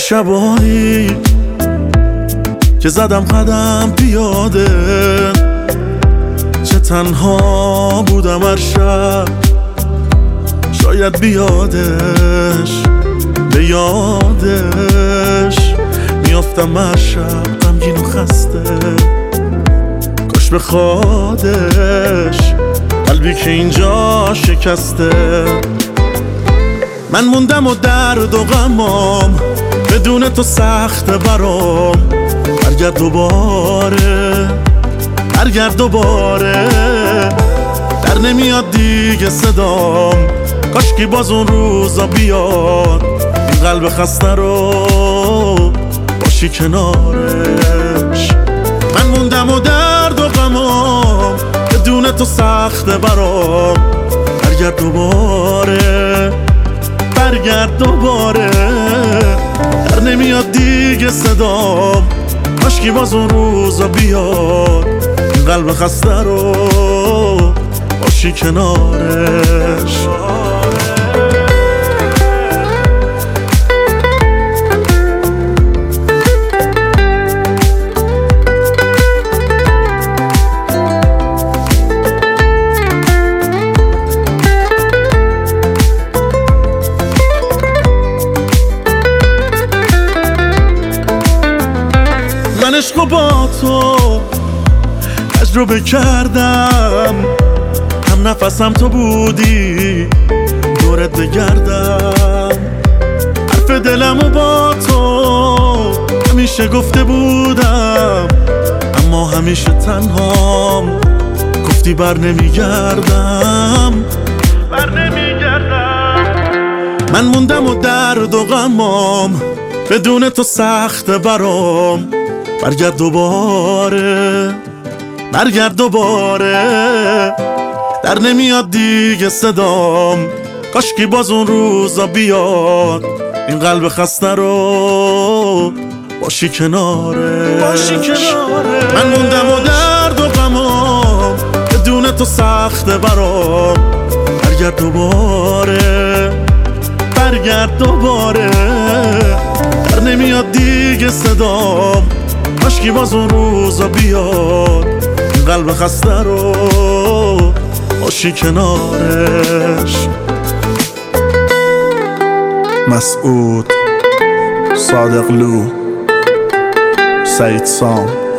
شبانی که زدم قدم پیاده، چه تنها بودم هر شب، شاید بیادش به یادش میافتم هر شب غمگین و خسته، کاش بخوادش قلبی که اینجا شکسته. من موندم و درد و غمام بدون تو سخته برام، برگرد دوباره برگرد دوباره، در نمیاد دیگه صدام، کاشکی باز اون روزا بیاد، این قلب خسته رو باشی کنارش. من موندم و درد و غمام بدون تو سخته برام، برگرد دوباره برگرد دوباره، در نمیاد دیگه صدام، کاشکی باز اون روزا بیاد، این قلب خسته رو باشی کنارش. من عشقو با تو تجربه کردم، هم نفسم تو بودی دورت بگردم، حرف دلمو با تو همیشه گفته بودم، اما همیشه تنهام، گفتی بر نمیگردم. من موندم و درد و غمام بدون تو سخته برام، برگرد دوباره برگرد دوباره، در نمیاد دیگه صدام، کاشکی باز اون روزا بیاد، این قلب خسته رو باشی کنارش. من موندم و درد و غمام بدون تو سخته برام، برگرد دوباره برگرد دوباره، در نمیاد دیگه صدام، کاشکی باز اون روزا بیاد، این قلب خسته رو باشی کنارش. مسعود صادقلو، سعید سام.